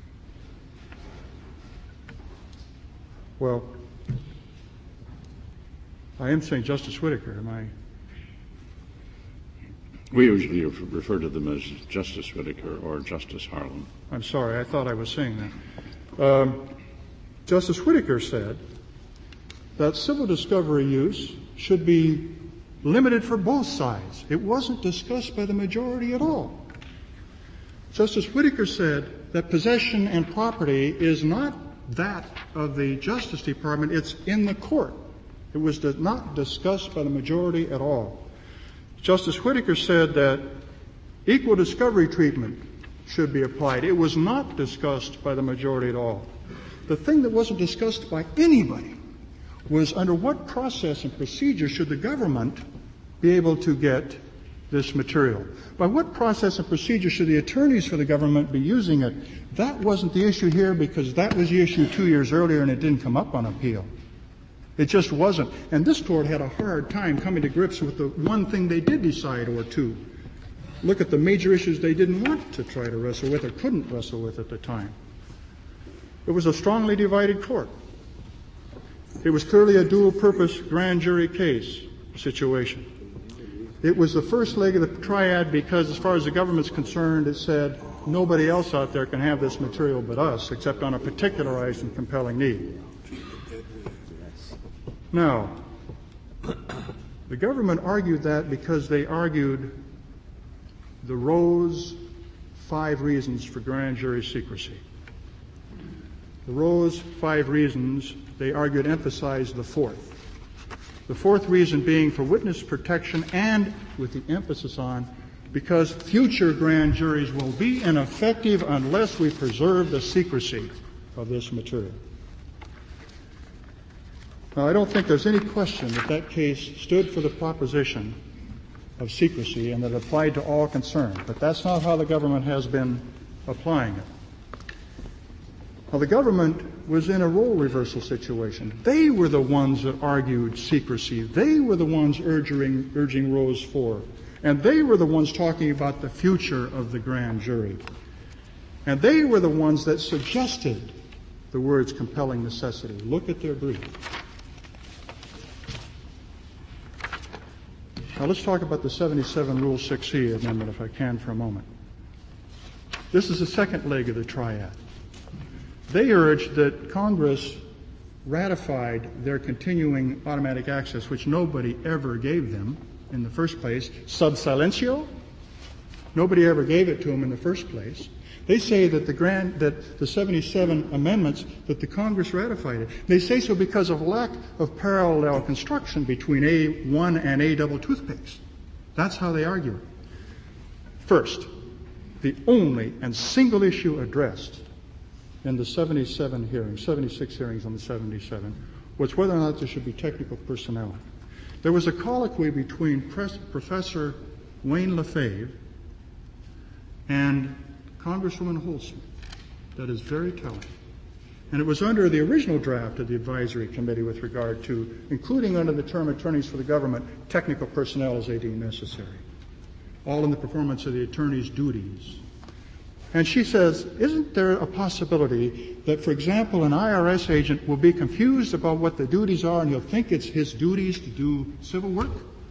H: Well, I am saying Justice Whitaker. Am I?
A: We usually refer to them as Justice Whittaker or Justice Harlan.
H: I'm sorry, I thought I was saying that. Um, Justice Whittaker said that civil discovery use should be limited for both sides. It wasn't discussed by the majority at all. Justice Whittaker said that possession and property is not that of the Justice Department, it's in the court. It was not discussed by the majority at all. Justice Whittaker said that equal discovery treatment should be applied. It was not discussed by the majority at all. The thing that wasn't discussed by anybody was under what process and procedure should the government be able to get this material. By what process and procedure should the attorneys for the government be using it? That wasn't the issue here because that was the issue two years earlier and it didn't come up on appeal. It just wasn't. And this court had a hard time coming to grips with the one thing they did decide or two. Look at the major issues they didn't want to try to wrestle with or couldn't wrestle with at the time. It was a strongly divided court. It was clearly a dual-purpose grand jury case situation. It was the first leg of the triad because as far as the government's concerned, it said nobody else out there can have this material but us, except on a particularized and compelling need. Now, the government argued that because they argued the Rose five reasons for grand jury secrecy. The Rose five reasons, they argued, emphasized the fourth. The fourth reason being for witness protection and, with the emphasis on, because future grand juries will be ineffective unless we preserve the secrecy of this material. Now, I don't think there's any question that that case stood for the proposition of secrecy and that it applied to all concerned, but that's not how the government has been applying it. Now, the government was in a role reversal situation. They were the ones that argued secrecy. They were the ones urging, urging Rose four. And they were the ones talking about the future of the grand jury. And they were the ones that suggested the words compelling necessity. Look at their brief. Now let's talk about the seventy-seven Rule six E amendment, if I can, for a moment. This is the second leg of the triad. They urged that Congress ratified their continuing automatic access, which nobody ever gave them in the first place, sub silentio. Nobody ever gave it to them in the first place. They say that the grand, that the seventy-seven amendments, that the Congress ratified it. They say so because of lack of parallel construction between A one and A double toothpicks. That's how they argue it. First, the only and single issue addressed in the seventy-seven hearings, seventy-six hearings on the seventy-seven, was whether or not there should be technical personnel. There was a colloquy between Pres- Professor Wayne Lefebvre and Congresswoman Holson that is very telling. And it was under the original draft of the advisory committee with regard to including under the term attorneys for the government technical personnel as they deem necessary, all in the performance of the attorney's duties. And she says, isn't there a possibility that, for example, an I R S agent will be confused about what the duties are and he'll think it's his duties to do civil work?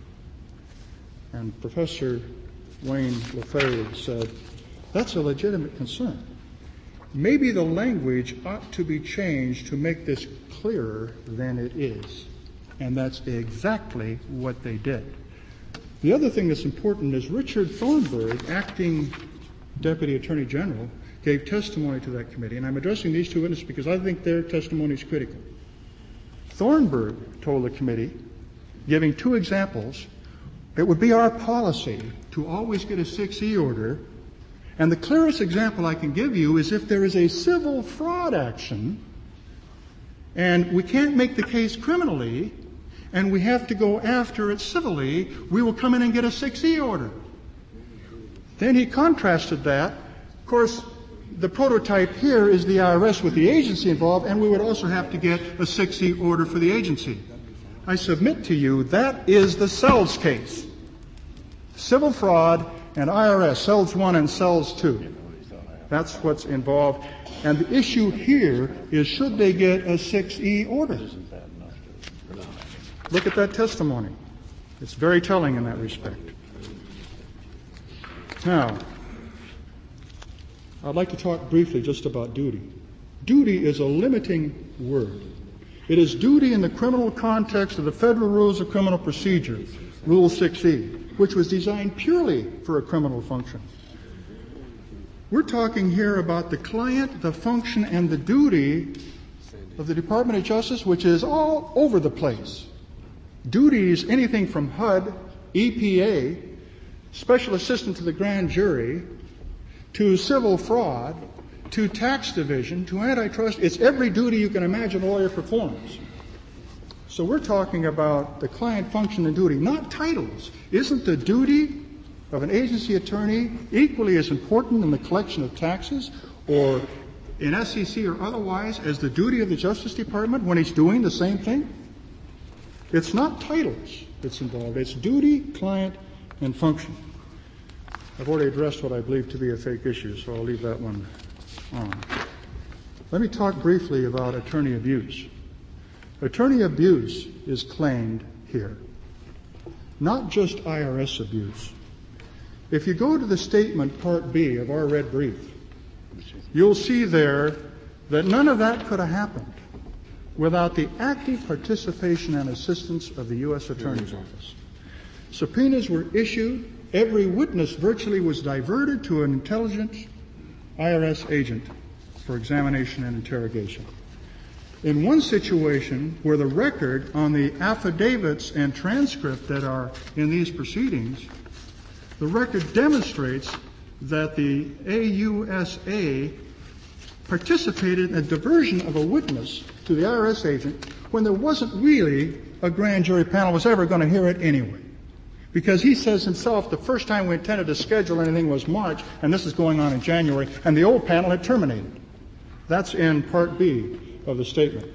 H: And Professor Wayne Lefebvre said, that's a legitimate concern. Maybe the language ought to be changed to make this clearer than it is. And that's exactly what they did. The other thing that's important is Richard Thornburg, acting Deputy Attorney General, gave testimony to that committee. And I'm addressing these two witnesses because I think their testimony is critical. Thornburg told the committee, giving two examples, it would be our policy to always get a six E order. And the clearest example I can give you is if there is a civil fraud action and we can't make the case criminally and we have to go after it civilly, we will come in and get a six E order. Then he contrasted that. Of course, the prototype here is the I R S with the agency involved, and we would also have to get a six E order for the agency. I submit to you that is the Sells case. Civil fraud and I R S, Sells one and Sells two. That's what's involved. And the issue here is should they get a six E order? Look at that testimony. It's very telling in that respect. Now, I'd like to talk briefly just about duty. Duty is a limiting word. It is duty in the criminal context of the Federal Rules of Criminal Procedure, Rule six E, which was designed purely for a criminal function. We're talking here about the client, the function, and the duty of the Department of Justice, which is all over the place. Duties, anything from H U D, E P A, Special Assistant to the Grand Jury, to civil fraud, to tax division, to antitrust. It's every duty you can imagine a lawyer performs. So we're talking about the client function and duty, not titles. Isn't the duty of an agency attorney equally as important in the collection of taxes or in S E C or otherwise as the duty of the Justice Department when he's doing the same thing? It's not titles that's involved. It's duty, client, and function. I've already addressed what I believe to be a fake issue, so I'll leave that one on. Let me talk briefly about attorney abuse. Attorney abuse is claimed here, not just I R S abuse. If you go to the statement, Part B of our red brief, you'll see there that none of that could have happened without the active participation and assistance of the U S Attorney's Office. Subpoenas were issued. Every witness virtually was diverted to an intelligence I R S agent for examination and interrogation. In one situation where the record on the affidavits and transcript that are in these proceedings, the record demonstrates that the A U S A participated in a diversion of a witness to the I R S agent when there wasn't really a grand jury panel was ever going to hear it anyway. Because he says himself the first time we intended to schedule anything was March, and this is going on in January, and the old panel had terminated. That's in Part B of the statement.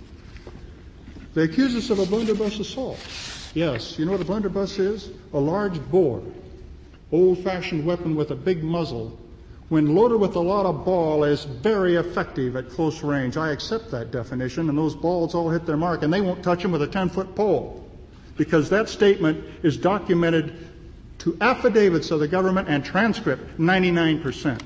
H: They accuse us of a blunderbuss assault. Yes, you know what a blunderbuss is? A large bore, old-fashioned weapon with a big muzzle. When loaded with a lot of ball, is very effective at close range. I accept that definition, and those balls all hit their mark, and they won't touch them with a ten-foot pole. Because that statement is documented to affidavits of the government and transcript, ninety-nine percent.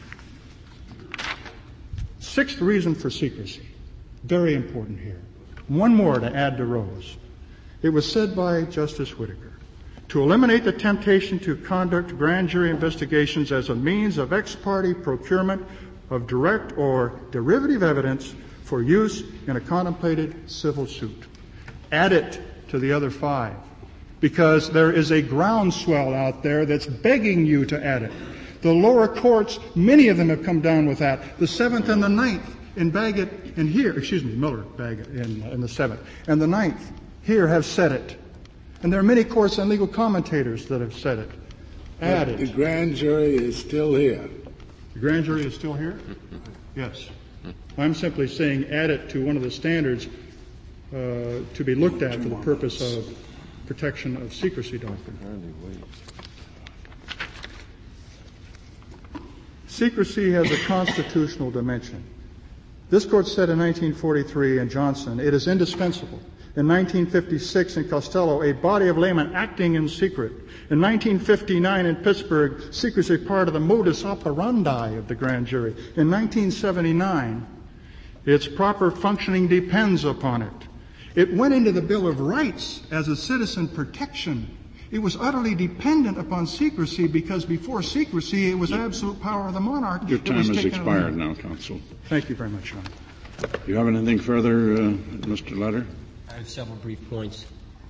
H: Sixth reason for secrecy, very important here. One more to add to Rose. It was said by Justice Whitaker, to eliminate the temptation to conduct grand jury investigations as a means of ex parte procurement of direct or derivative evidence for use in a contemplated civil suit. Add it to the other five, because there is a groundswell out there that's begging you to add it. The lower courts, many of them have come down with that. The seventh and the ninth in Bagot and here, excuse me, Miller, Bagot in, in the seventh, and the ninth here have said it. And there are many courts and legal commentators that have said it. Add it.
F: The grand jury is still here.
H: The grand jury is still here? Yes. I'm simply saying add it to one of the standards Uh, to be looked at for the purpose of protection of secrecy doctrine. Secrecy has a constitutional dimension. This court said in nineteen forty-three in Johnson, it is indispensable. In nineteen fifty-six in Costello, a body of laymen acting in secret. In nineteen fifty-nine in Pittsburgh, secrecy part of the modus operandi of the grand jury. In nineteen seventy-nine, its proper functioning depends upon it. It went into the Bill of Rights as a citizen protection. It was utterly dependent upon secrecy because before secrecy, it was absolute power of the monarch.
A: Your time has expired now, counsel.
H: Thank you very much, Sean.
A: Do you have anything further, uh, Mister Letter?
C: I have several brief points.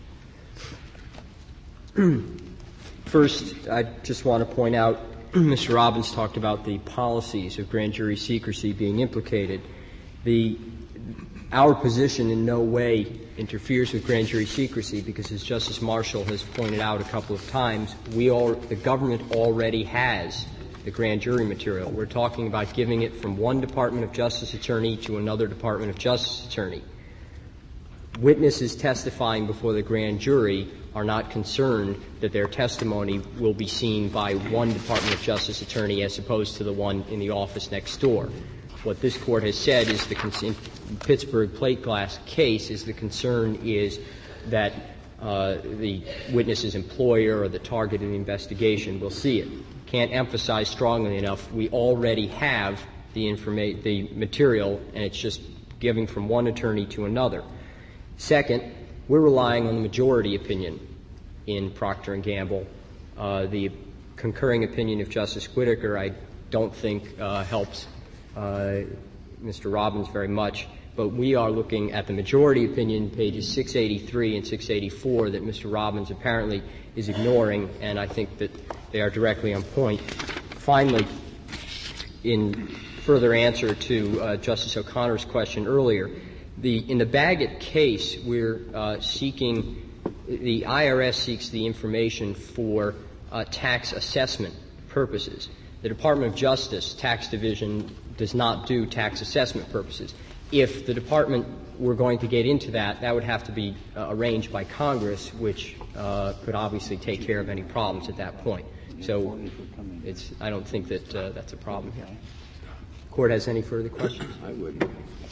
C: First, I just want to point out, Mister Robbins talked about the policies of grand jury secrecy being implicated. The Our position in no way interferes with grand jury secrecy because, as Justice Marshall has pointed out a couple of times, we all, the government already has the grand jury material. We're talking about giving it from one Department of Justice attorney to another Department of Justice attorney. Witnesses testifying before the grand jury are not concerned that their testimony will be seen by one Department of Justice attorney as opposed to the one in the office next door. What this court has said is the con- Pittsburgh plate glass case is the concern is that uh, the witness's employer or the target of the investigation will see it. can't emphasize strongly enough, we already have the informa- the material, and it's just giving from one attorney to another. Second, we're relying on the majority opinion in Procter and Gamble. Uh, the concurring opinion of Justice Whitaker, I don't think uh, helps uh, Mister Robbins very much, but we are looking at the majority opinion, pages six eighty-three and six eighty-four, that Mister Robbins apparently is ignoring, and I think that they are directly on point. Finally, in further answer to uh, Justice O'Connor's question earlier, the, in the Baggett case, we're uh, seeking, the I R S seeks the information for uh, tax assessment purposes. The Department of Justice Tax Division does not do tax assessment purposes. If the department were going to get into that, that would have to be uh, arranged by Congress, which uh, could obviously take care of any problems at that point. So it's, I don't think that uh, that's a problem here. Court has any further questions?
B: I wouldn't.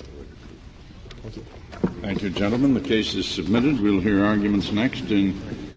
C: Thank you.
A: Thank you, gentlemen. The case is submitted. We'll hear arguments next in